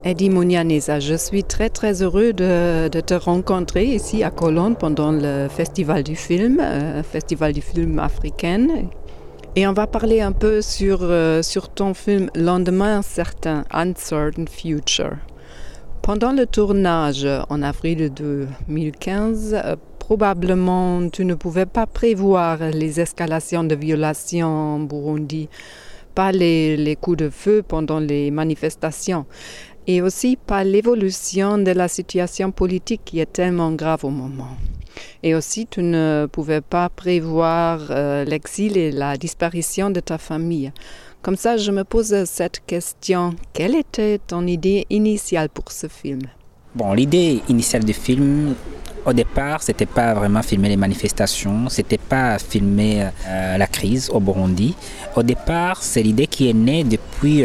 Eddie Mounianeza, je suis très très heureux de te rencontrer ici à Cologne pendant le Festival du film africain. Et on va parler un peu sur ton film Lendemain incertain, Uncertain Future. Pendant le tournage en avril 2015, probablement tu ne pouvais pas prévoir les escalations de violations en Burundi, pas les coups de feu pendant les manifestations. Et aussi par l'évolution de la situation politique qui est tellement grave au moment. Et aussi, tu ne pouvais pas prévoir l'exil et la disparition de ta famille. Comme ça, je me pose cette question. Quelle était ton idée initiale pour ce film? Bon, l'idée initiale du film, au départ, c'était pas vraiment filmer les manifestations, c'était pas filmer la crise au Burundi. Au départ, c'est l'idée qui est née depuis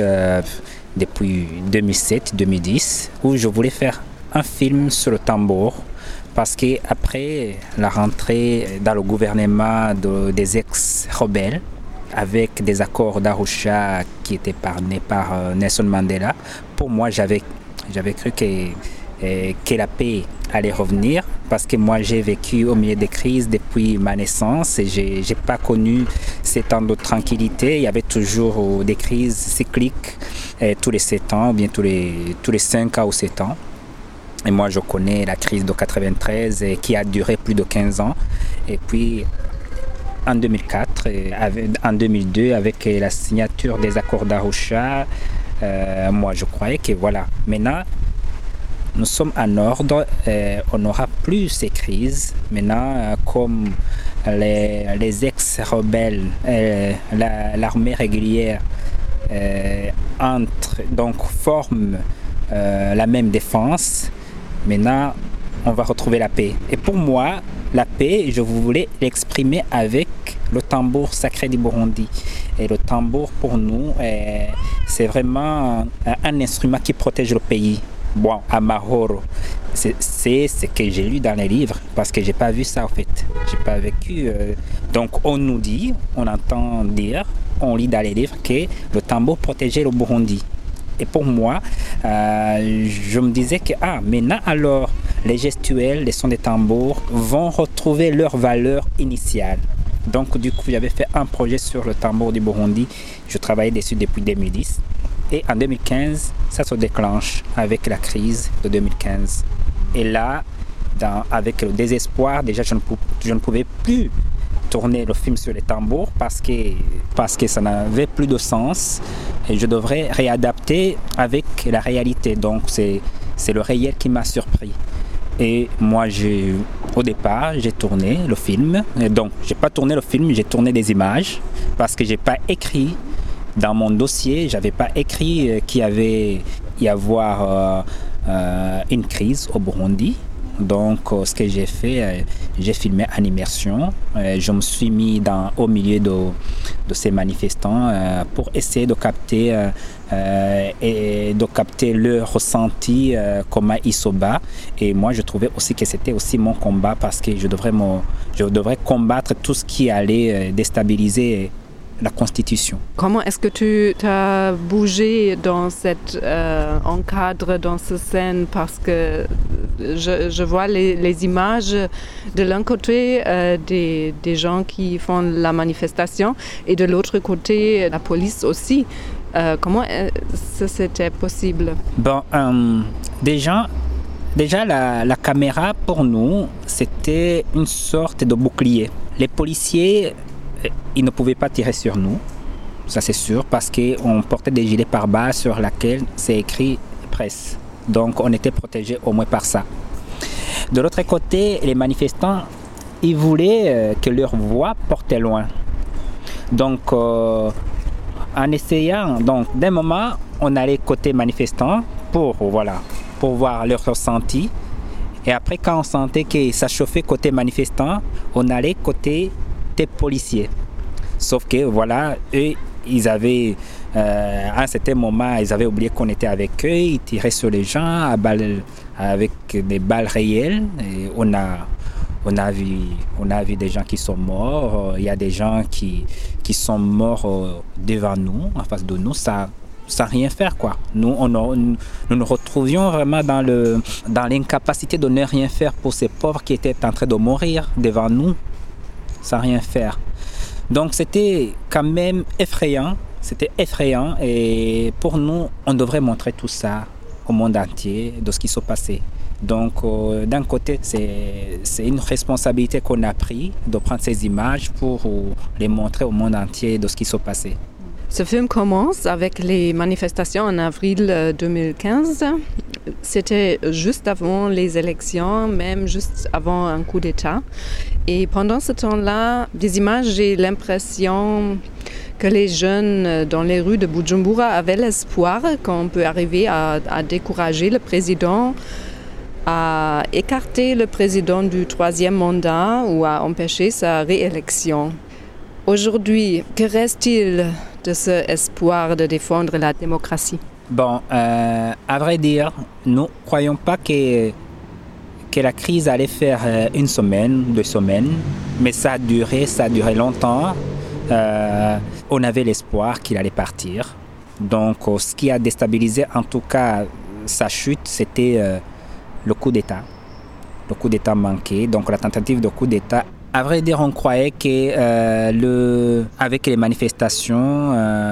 2007-2010, où je voulais faire un film sur le tambour, parce qu'après la rentrée dans le gouvernement des ex-rebelles, avec des accords d'Arusha qui étaient parrainés par Nelson Mandela, pour moi j'avais cru que la paix allait revenir, parce que moi j'ai vécu au milieu des crises depuis ma naissance et j'ai pas connu ces temps de tranquillité. Il y avait toujours des crises cycliques tous les 7 ans ou bien tous les 5 ans ou 7 ans. Et moi je connais la crise de 93 qui a duré plus de 15 ans. Et puis en 2004, en 2002 avec la signature des accords d'Arusha, moi je croyais que voilà, maintenant nous sommes en ordre, on n'aura plus ces crises. Maintenant, comme les ex-rebelles, l'armée régulière forment la même défense, maintenant on va retrouver la paix. Et pour moi, la paix, je voulais l'exprimer avec le tambour sacré du Burundi. Et le tambour pour nous, c'est vraiment un instrument qui protège le pays. Bon, Amahoro, c'est ce que j'ai lu dans les livres, parce que j'ai pas vu ça en fait. J'ai pas vécu. Donc on nous dit, on entend dire, on lit dans les livres que le tambour protégeait le Burundi. Et pour moi, je me disais que maintenant alors les gestuels, les sons des tambours vont retrouver leur valeur initiale. Donc du coup, j'avais fait un projet sur le tambour du Burundi. Je travaillais dessus depuis 2010. Et en 2015, ça se déclenche avec la crise de 2015. Et là, avec le désespoir, déjà je ne pouvais plus tourner le film sur les tambours parce que ça n'avait plus de sens. Et je devrais réadapter avec la réalité. Donc c'est le réel qui m'a surpris. Et moi, au départ, j'ai tourné le film. Et donc, je n'ai pas tourné le film, j'ai tourné des images parce que je n'ai pas écrit. Dans mon dossier, je n'avais pas écrit qu'il y avait y avoir une crise au Burundi. Donc, ce que j'ai fait, j'ai filmé en immersion. Je me suis mis au milieu de ces manifestants pour essayer de capter leur ressenti, comment ils se battent. Et moi, je trouvais aussi que c'était aussi mon combat parce que je devrais combattre tout ce qui allait déstabiliser la Constitution. Comment est-ce que tu as bougé dans cet encadre, dans cette scène? Parce que je vois les images de l'un côté des gens qui font la manifestation et de l'autre côté la police aussi. Comment c'était possible? Bon, déjà la caméra pour nous, c'était une sorte de bouclier. Les policiers, ils ne pouvaient pas tirer sur nous, ça c'est sûr, parce qu'on portait des gilets pare-balles sur lesquels c'est écrit presse. Donc on était protégés au moins par ça. De l'autre côté, les manifestants, ils voulaient que leur voix portait loin. Donc en essayant, d'un moment, on allait côté manifestants pour voir leur ressenti. Et après, quand on sentait que ça chauffait côté manifestants, on allait côté des policiers. Sauf que eux, ils avaient à un certain moment, ils avaient oublié qu'on était avec eux, ils tiraient sur les gens avec des balles réelles. Et on a vu des gens qui sont morts. Il y a des gens qui sont morts devant nous, en face de nous. Ça sans rien faire, quoi. Nous nous retrouvions vraiment dans l'incapacité de ne rien faire pour ces pauvres qui étaient en train de mourir devant nous, sans rien faire. Donc c'était quand même effrayant. C'était effrayant et pour nous, on devrait montrer tout ça au monde entier de ce qui s'est passé. Donc d'un côté, c'est une responsabilité qu'on a pris de prendre ces images pour les montrer au monde entier de ce qui s'est passé. Ce film commence avec les manifestations en avril 2015. C'était juste avant les élections, même juste avant un coup d'État. Et pendant ce temps-là, des images, j'ai l'impression que les jeunes dans les rues de Bujumbura avaient l'espoir qu'on peut arriver à décourager le président, à écarter le président du troisième mandat ou à empêcher sa réélection. Aujourd'hui, que reste-t-il de ce espoir de défendre la démocratie? Bon, à vrai dire, nous ne croyons pas que la crise allait faire une semaine, 2 semaines, mais ça a duré longtemps. On avait l'espoir qu'il allait partir. Donc, ce qui a déstabilisé en tout cas sa chute, c'était le coup d'État. Le coup d'État manqué, donc la tentative de coup d'État. À vrai dire, on croyait que avec les manifestations,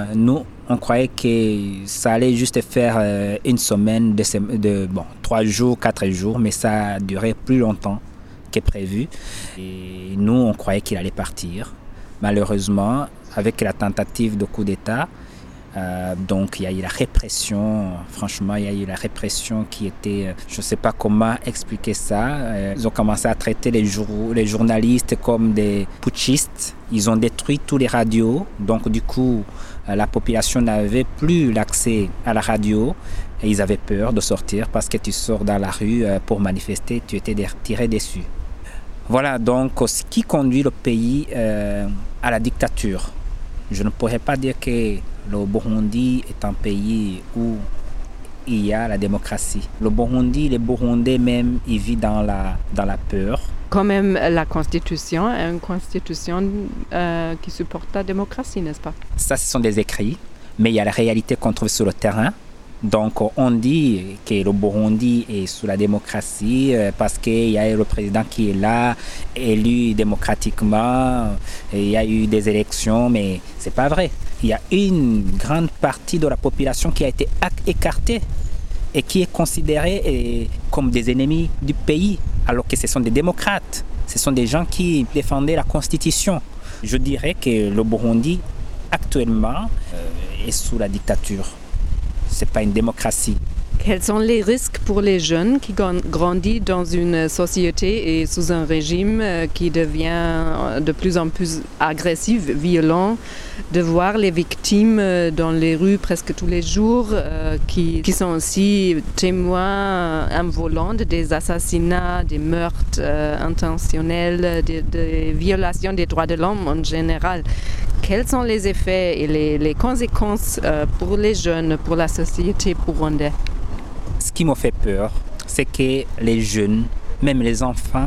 on croyait que ça allait juste faire une semaine, 3 jours, 4 jours, mais ça a duré plus longtemps que prévu. Et nous, on croyait qu'il allait partir. Malheureusement, avec la tentative de coup d'État, donc il y a eu la répression, franchement il y a eu la répression qui était, je ne sais pas comment expliquer ça. Ils ont commencé à traiter les journalistes comme des putschistes, ils ont détruit tous les radios, donc du coup la population n'avait plus l'accès à la radio et ils avaient peur de sortir parce que tu sors dans la rue pour manifester, tu étais tiré dessus. Voilà donc ce qui conduit le pays à la dictature. Je ne pourrais pas dire que le Burundi est un pays où il y a la démocratie. Le Burundi, les Burundais même, ils vivent dans la peur. Quand même, la Constitution est une Constitution qui supporte la démocratie, n'est-ce pas? Ça, ce sont des écrits, mais il y a la réalité qu'on trouve sur le terrain. Donc, on dit que le Burundi est sous la démocratie parce qu'il y a le président qui est là, élu démocratiquement, et il y a eu des élections, mais ce n'est pas vrai. Il y a une grande partie de la population qui a été écartée et qui est considérée comme des ennemis du pays, alors que ce sont des démocrates. Ce sont des gens qui défendaient la Constitution. Je dirais que le Burundi, actuellement, est sous la dictature. Ce n'est pas une démocratie. Quels sont les risques pour les jeunes qui grandissent dans une société et sous un régime qui devient de plus en plus agressif, violent, de voir les victimes dans les rues presque tous les jours, qui sont aussi témoins involants des assassinats, des meurtres intentionnels, des violations des droits de l'homme en général? Quels sont les effets et les conséquences pour les jeunes, pour la société burundaise? Ce qui me fait peur, c'est que les jeunes, même les enfants,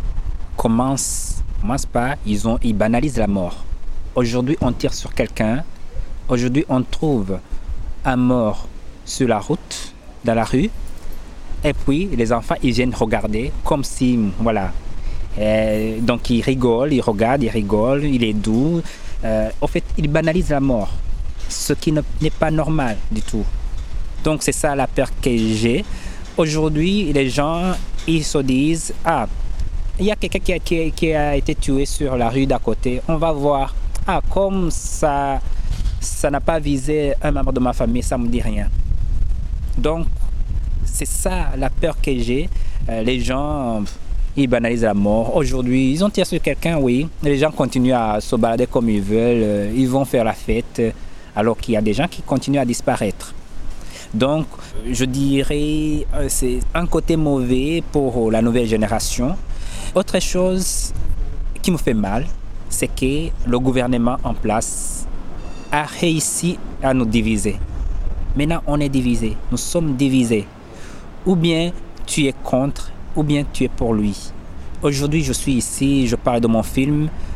ils banalisent la mort. Aujourd'hui, on tire sur quelqu'un. Aujourd'hui, on trouve un mort sur la route, dans la rue. Et puis, les enfants, ils viennent regarder comme si, voilà. Donc, ils rigolent, ils regardent, ils rigolent, il est doux. En fait, ils banalisent la mort, ce qui n'est pas normal du tout. Donc c'est ça la peur que j'ai. Aujourd'hui, les gens, ils se disent, il y a quelqu'un qui a été tué sur la rue d'à côté. On va voir. Comme ça n'a pas visé un membre de ma famille, ça ne me dit rien. Donc c'est ça la peur que j'ai. Les gens, ils banalisent la mort. Aujourd'hui, ils ont tiré sur quelqu'un, oui. Les gens continuent à se balader comme ils veulent. Ils vont faire la fête, alors qu'il y a des gens qui continuent à disparaître. Donc, je dirais c'est un côté mauvais pour la nouvelle génération. Autre chose qui me fait mal, c'est que le gouvernement en place a réussi à nous diviser. Maintenant, on est divisés. Nous sommes divisés. Ou bien tu es contre, ou bien tu es pour lui. Aujourd'hui, je suis ici, je parle de mon film.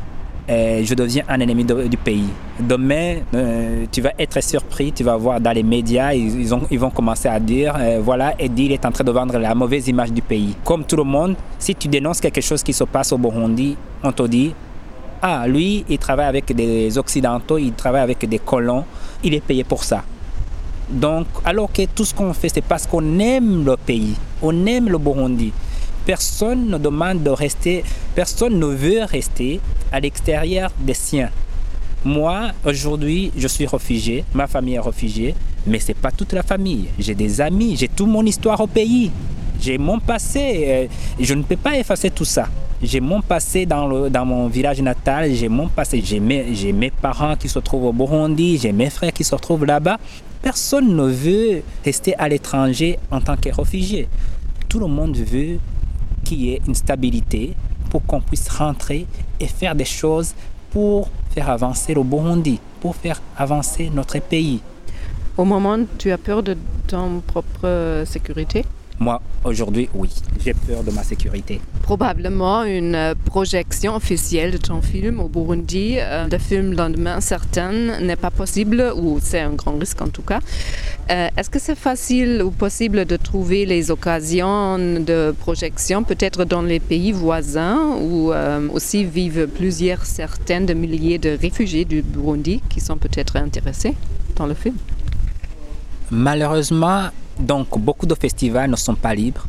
je deviens un ennemi du pays. Demain, tu vas être surpris, tu vas voir dans les médias, ils vont commencer à dire, voilà, Edil est en train de vendre la mauvaise image du pays. Comme tout le monde, si tu dénonces quelque chose qui se passe au Burundi, on te dit, ah, lui, il travaille avec des Occidentaux, il travaille avec des colons, il est payé pour ça. Donc, alors que tout ce qu'on fait, c'est parce qu'on aime le pays, on aime le Burundi. Personne ne demande de rester, personne ne veut rester à l'extérieur des siens. Moi, aujourd'hui, je suis réfugié, ma famille est réfugiée, mais ce n'est pas toute la famille. J'ai des amis, j'ai toute mon histoire au pays. J'ai mon passé, je ne peux pas effacer tout ça. J'ai mon passé dans mon village natal, j'ai mon passé, j'ai mes parents qui se trouvent au Burundi, j'ai mes frères qui se trouvent là-bas. Personne ne veut rester à l'étranger en tant que réfugié. Tout le monde veut qu'il y ait une stabilité pour qu'on puisse rentrer et faire des choses pour faire avancer le Burundi, pour faire avancer notre pays. Au moment, tu as peur de ton propre sécurité? Moi, aujourd'hui, oui, j'ai peur de ma sécurité. Probablement une projection officielle de ton film au Burundi. Le film Lendemain certain n'est pas possible, ou c'est un grand risque en tout cas. Est-ce que c'est facile ou possible de trouver les occasions de projection, peut-être dans les pays voisins, où aussi vivent plusieurs centaines de milliers de réfugiés du Burundi qui sont peut-être intéressés dans le film? Malheureusement, donc, beaucoup de festivals ne sont pas libres.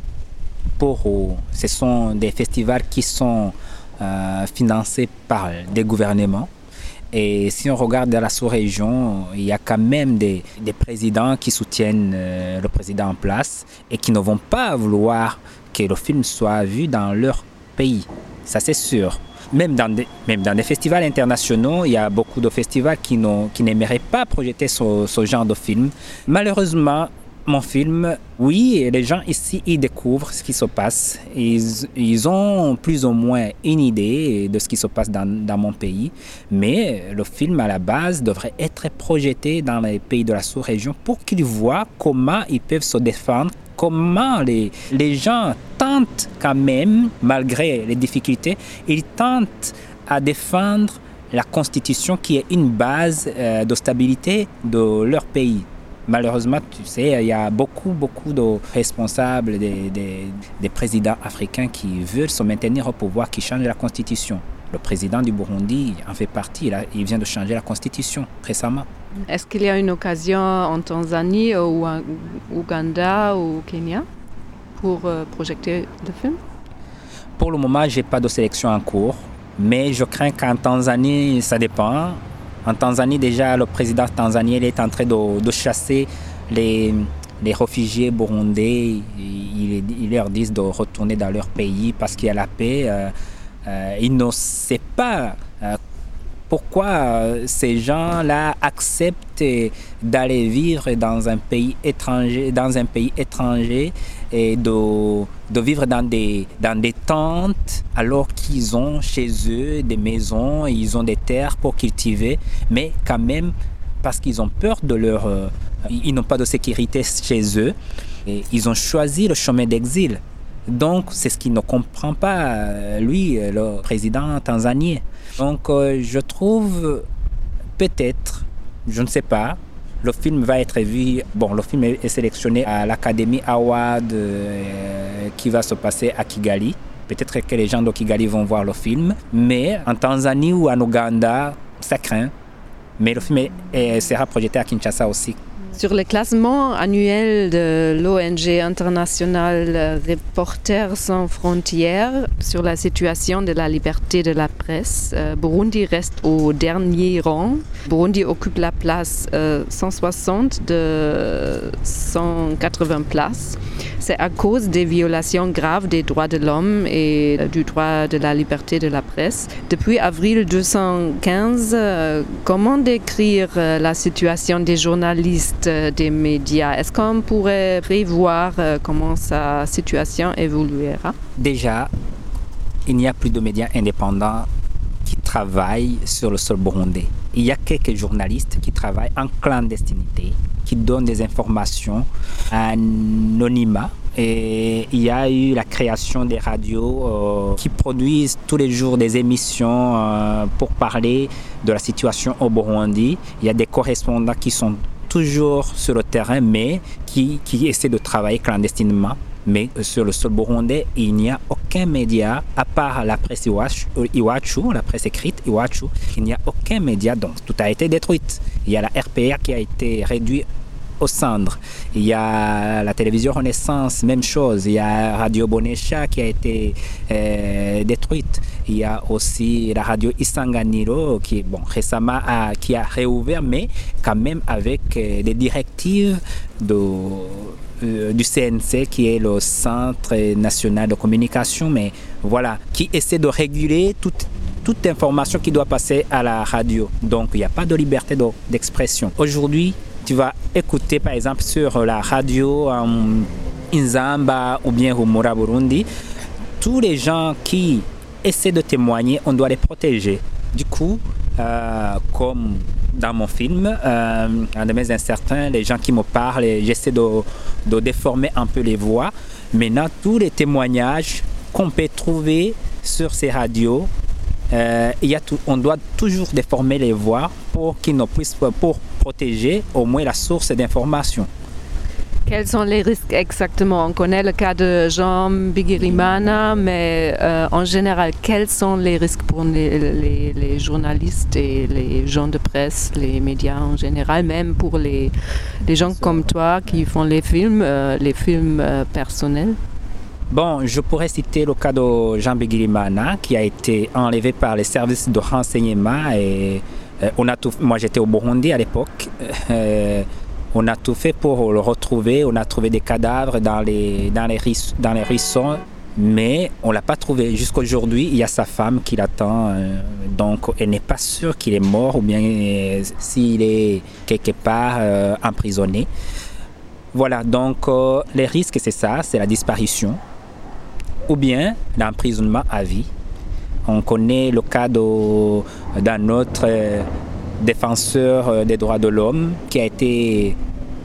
Ce sont des festivals qui sont financés par des gouvernements. Et si on regarde dans la sous-région, il y a quand même des présidents qui soutiennent le président en place et qui ne vont pas vouloir que le film soit vu dans leur pays. Ça, c'est sûr. Même dans des festivals internationaux, il y a beaucoup de festivals qui n'aimeraient pas projeter ce genre de film. Malheureusement, mon film, oui, les gens ici, ils découvrent ce qui se passe. Ils ont plus ou moins une idée de ce qui se passe dans mon pays. Mais le film, à la base, devrait être projeté dans les pays de la sous-région pour qu'ils voient comment ils peuvent se défendre, comment les gens tentent quand même, malgré les difficultés, ils tentent à défendre la Constitution qui est une base de stabilité de leur pays. Malheureusement, tu sais, il y a beaucoup de responsables, des présidents africains qui veulent se maintenir au pouvoir, qui changent la Constitution. Le président du Burundi en fait partie, il vient de changer la Constitution récemment. Est-ce qu'il y a une occasion en Tanzanie ou en Ouganda ou au Kenya pour projeter le film? Pour le moment, je n'ai pas de sélection en cours, mais je crains qu'en Tanzanie, ça dépend. En Tanzanie, déjà, le président tanzanien est en train de chasser les réfugiés burundais. Ils leur disent de retourner dans leur pays parce qu'il y a la paix. Ils ne savent pas pourquoi ces gens-là acceptent d'aller vivre dans un pays étranger et de vivre dans des tentes alors qu'ils ont chez eux des maisons, ils ont des terres pour cultiver, mais quand même parce qu'ils ont peur ils n'ont pas de sécurité chez eux, et ils ont choisi le chemin d'exil. Donc, c'est ce qu'il ne comprend pas, lui, le président tanzanien. Donc, je trouve, peut-être, je ne sais pas, le film va être vu. Bon, le film est sélectionné à l'Academy Award qui va se passer à Kigali. Peut-être que les gens de Kigali vont voir le film. Mais en Tanzanie ou en Ouganda, ça craint. Mais le film sera projeté à Kinshasa aussi. Sur le classement annuel de l'ONG internationale Reporters sans frontières sur la situation de la liberté de la presse, Burundi reste au dernier rang. Burundi occupe la place 160 de 180 places. C'est à cause des violations graves des droits de l'homme et du droit de la liberté de la presse. Depuis avril 2015, comment décrire la situation des journalistes, des médias? Est-ce qu'on pourrait prévoir comment sa situation évoluera? Déjà, il n'y a plus de médias indépendants qui travaillent sur le sol burundais. Il y a quelques journalistes qui travaillent en clandestinité, qui donnent des informations anonymes et il y a eu la création des radios qui produisent tous les jours des émissions pour parler de la situation au Burundi. Il y a des correspondants qui sont toujours sur le terrain, mais qui essaient de travailler clandestinement. Mais sur le sol burundais, il n'y a aucun média, à part la presse Iwachu, la presse écrite Iwachu, il n'y a aucun média, donc tout a été détruit. Il y a la RPA qui a été réduite aux cendres. Il y a la télévision Renaissance, même chose. Il y a Radio Bonesha qui a été détruite. Il y a aussi la radio Isanganiro qui, récemment qui a réouvert, mais quand même avec des directives du CNC, qui est le Centre national de communication, mais voilà, qui essaie de réguler toute information qui doit passer à la radio. Donc, il n'y a pas de liberté d'expression. Aujourd'hui, tu vas écouter, par exemple, sur la radio Inzamba ou bien Humura Burundi, tous les gens qui essaient de témoigner, on doit les protéger. Du coup, comme dans mon film, un de mes incertains, les gens qui me parlent, j'essaie de déformer un peu les voix. Maintenant, tous les témoignages qu'on peut trouver sur ces radios, on doit toujours déformer les voix pour qu'ils ne puissent pas, pour protéger au moins la source d'information. Quels sont les risques exactement? On connaît le cas de Jean Bigirimana, mais en général, quels sont les risques pour les journalistes et les gens de presse, les médias en général, même pour les gens comme toi qui font les films personnels? Bon, je pourrais citer le cas de Jean Bigirimana qui a été enlevé par les services de renseignement et moi j'étais au Burundi à l'époque. On a tout fait pour le retrouver. On a trouvé des cadavres dans les ruisseaux, mais on ne l'a pas trouvé. Jusqu'aujourd'hui, il y a sa femme qui l'attend. Donc, elle n'est pas sûre qu'il est mort ou bien s'il est quelque part emprisonné. Voilà, donc les risques, c'est ça, c'est la disparition ou bien l'emprisonnement à vie. On connaît le cas d'un autre défenseur des droits de l'homme qui a été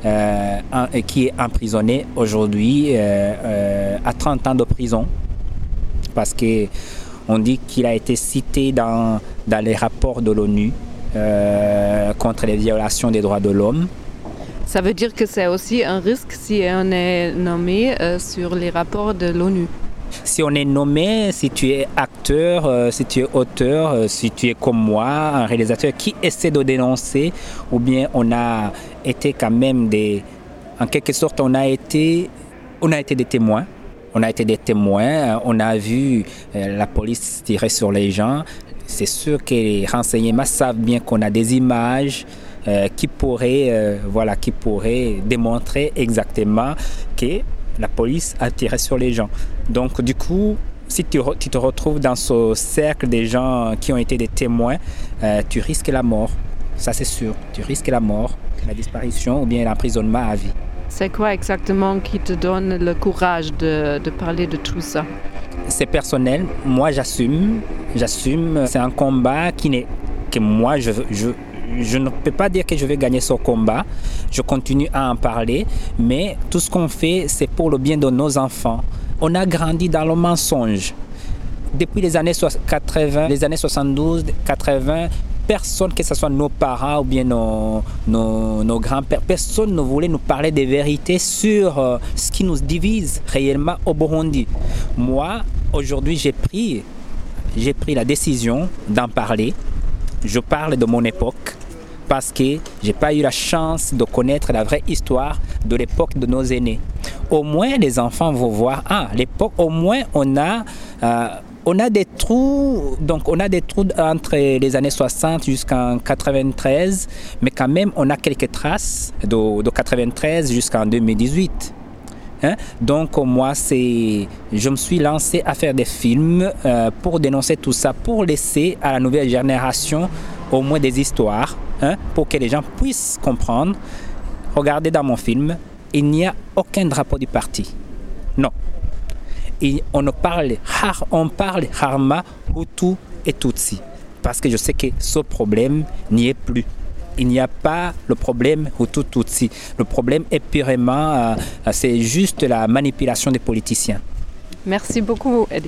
qui est emprisonné aujourd'hui à 30 ans de prison parce qu'on dit qu'il a été cité dans les rapports de l'ONU contre les violations des droits de l'homme. Ça veut dire que c'est aussi un risque si on est nommé sur les rapports de l'ONU. Si on est nommé, si tu es acteur, si tu es auteur, si tu es comme moi, un réalisateur qui essaie de dénoncer, ou bien on a été quand même en quelque sorte, on a été des témoins. On a été des témoins, on a vu la police tirer sur les gens. C'est sûr que les renseignements savent bien qu'on a des images qui pourraient démontrer exactement que la police a tiré sur les gens. Donc du coup, si tu te retrouves dans ce cercle des gens qui ont été des témoins, tu risques la mort. Ça c'est sûr, tu risques la mort, la disparition ou bien l'emprisonnement à vie. C'est quoi exactement qui te donne le courage de parler de tout ça? C'est personnel, moi j'assume. C'est un combat que moi je ne peux pas dire que je vais gagner ce combat. Je continue à en parler, mais tout ce qu'on fait, c'est pour le bien de nos enfants. On a grandi dans le mensonge. Depuis les années 80, les années 72, 80, personne, que ce soit nos parents ou bien nos grands-pères, personne ne voulait nous parler des vérités sur ce qui nous divise réellement au Burundi. Moi, aujourd'hui, j'ai pris la décision d'en parler. Je parle de mon époque parce que je n'ai pas eu la chance de connaître la vraie histoire de l'époque de nos aînés. Au moins, les enfants vont voir, l'époque, au moins, on a des trous, donc on a des trous entre les années 60 jusqu'en 93, mais quand même, on a quelques traces de 93 jusqu'en 2018. Donc moi, je me suis lancé à faire des films pour dénoncer tout ça, pour laisser à la nouvelle génération au moins des histoires, pour que les gens puissent comprendre. Regardez dans mon film, il n'y a aucun drapeau du parti. Non. Et on parle rarement Hutu et Tutsi, parce que je sais que ce problème n'y est plus. il n'y a pas le problème Hutu-Tutsi. Le problème est purement, c'est juste la manipulation des politiciens. Merci beaucoup, Eddie.